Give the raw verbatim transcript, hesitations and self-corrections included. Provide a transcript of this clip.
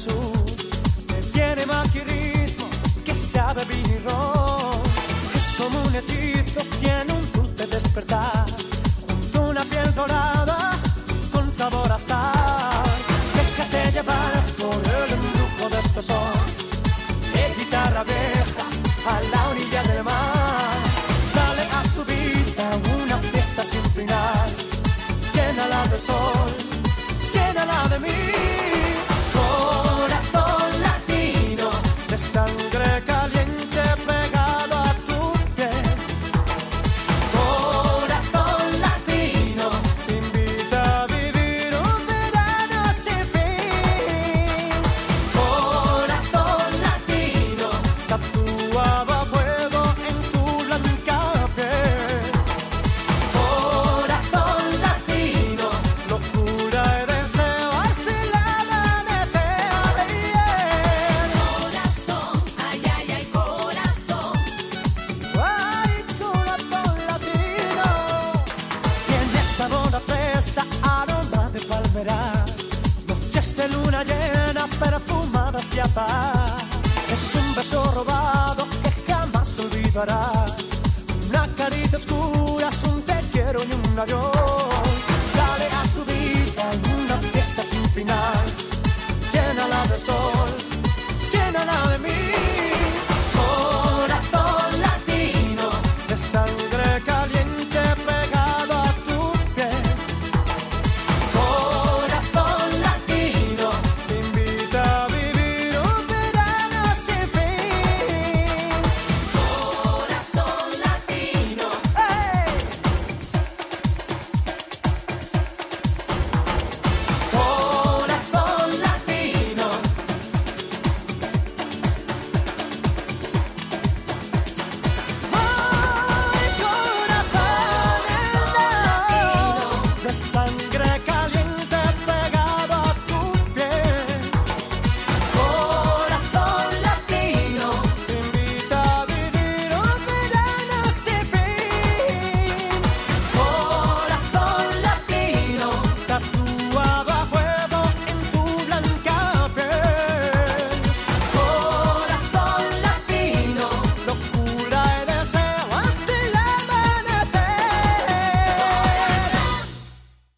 sur, que tiene más que ritmo, que sabe vino y ron. Es como un hechizo, tiene un dulce despertar, junto a una piel dorada, con sabor a sal. Déjate llevar por el embrujo de este sol, de guitarra vieja a la orilla del mar. Dale a tu vida una fiesta sin final, llénala de sol, llénala de mí. Corazón latino, de sangre caliente pegado a tu piel. Corazón latino, te invita a vivir un verano sin fin. Corazón latino, tatuado a fuego en tu blanca piel. Corazón latino, locura y deseo hasta el amanecer. Corazón, ay, ay, ay, corazón. Ay, corazón latino, tiene sabor a fresa, aroma de palmera, noches de luna llena, perfumadas y a paz. Es un beso robado que jamás olvidarás, una caricia oscura, es un te quiero y un adiós.